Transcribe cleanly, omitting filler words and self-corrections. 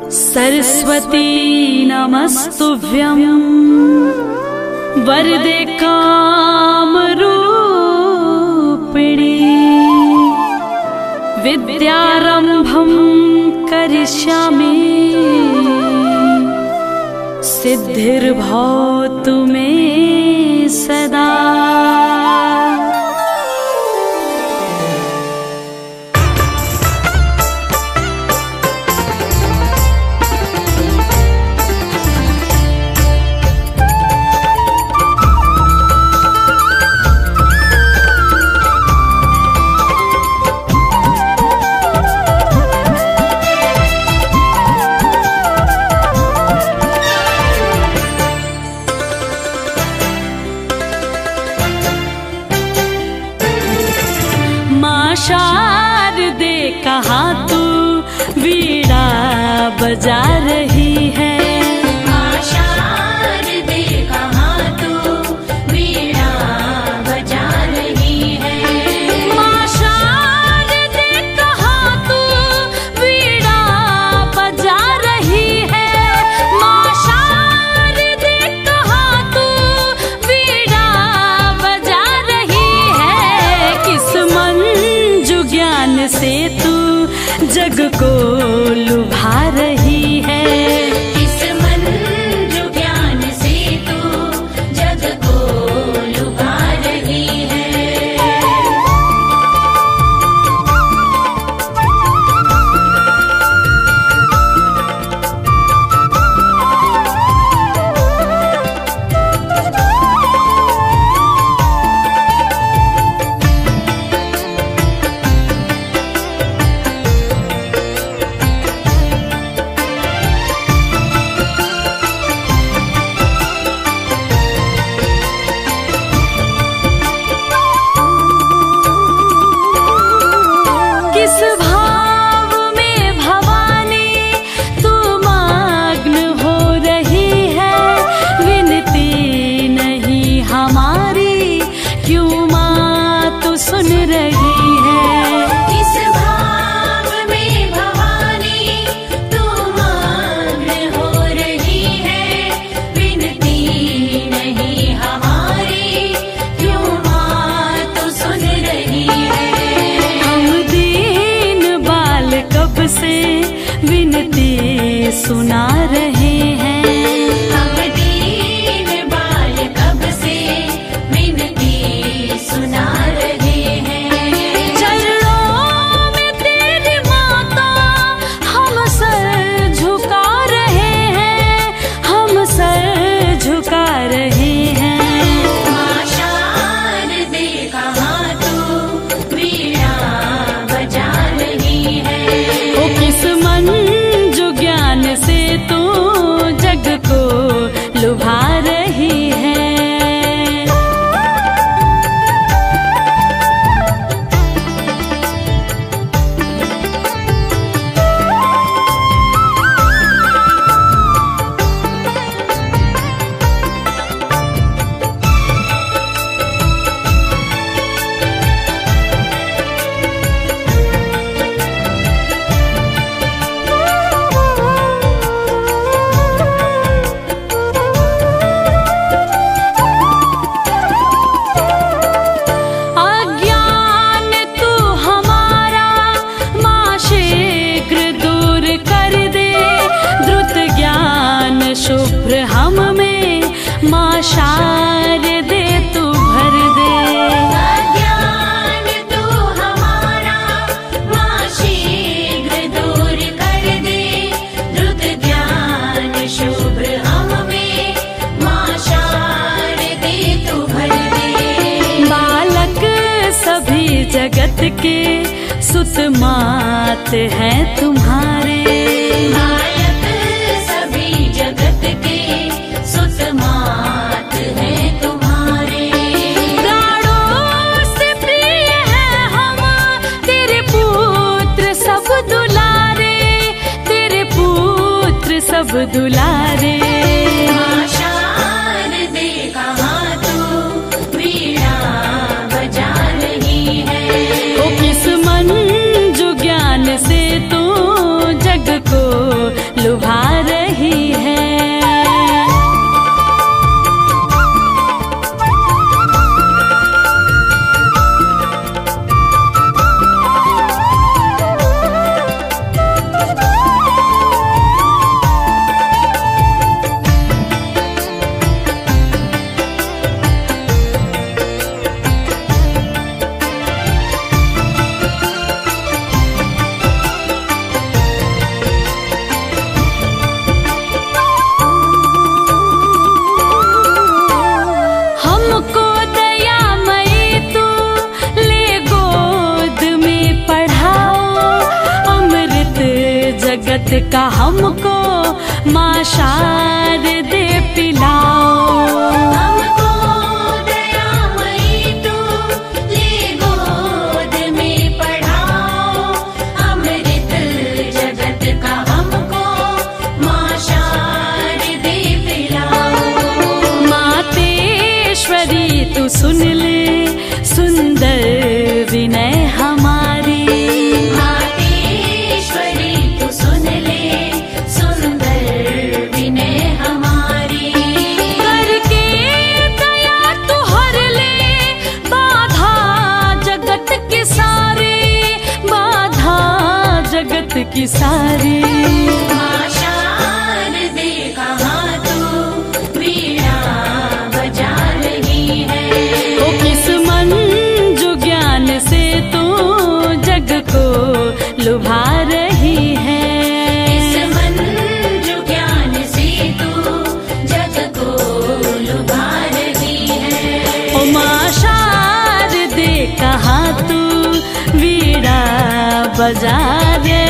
सरस्वती नमस्तुभ्यं वरदे कामरूपिणी विद्यारंभं करिष्यामि सिद्धिर्भवतु मे सदा। शारदे कहाँ तू वीणा बजा रही है। माँ शारदे कहाँ तू वीणा बजा रही है। माँ शारदे कहाँ तू वीणा बजा रही है। माँ शारदे कहाँ तू वीणा बजा रही है। किस ज्ञान से तू जग को लुभा रही है। किस मंजू ज्ञान से तू जग को लुभा रही है। किस भाव में भवानी तू मग्न हो रही है। विनती नहीं हमारी क्यों माँ तू सुन रही है। किस भाव में भवानी तू मग्न हो रही है। विनती नहीं हमारी क्यों माँ तू सुन रही है। कब से विनती सुना रहे हैं। हम दीन बाल कब से विनती सुना रहे हैं। चरणों में तेरी माता हम सर झुका रहे हैं। हम सर झुका रहे हैं। माँ शारदे कहाँ तू वीणा बजा रही है। किस मंजू ज्ञान से तू जग को लुभा रही है। शुभ्र हम में माँ शारदे तू भर दे। अज्ञान तू हमारा माँ शीघ्र दूर कर दे। द्रुत ज्ञान शुभ्र हम में माँ शारदे तू भर दे। बालक सभी जगत के सुत मात हैं तुम्हारे। जगत के सुत मात है तुम्हारे। प्राणों से प्रिय है हम तेरे पुत्र सब दुलारे। तेरे पुत्र सब दुलारे। माँ शारदे कहाँ तू वीणा बजा रही है। ओ किस मंजू ज्ञान से तू जग को लुभा जगत का हमको माँ शारदे पिलाओ। हमको दयामयी तू ले गोद में पढ़ाओ। अमृत जगत का हमको माँ शारदे पिलाओ। मातेश्वरी तू सुन ले सुंदर विनय हमारी। मातेश्वरी तू सुन ले सुंदर विनय हमारी। करके दया तू हर ले बाधा जगत की सारी, बाधा जगत की सारी। माँ शारदे कहाँ तू वीणा बजा रही है। ओ किस मंजू ज्ञान से तू जग को लुभा रही है। इस मंजू ज्ञान से तू जग को लुभा रही है। ओ माँ शारदे कहाँ तू वीणा बजा रही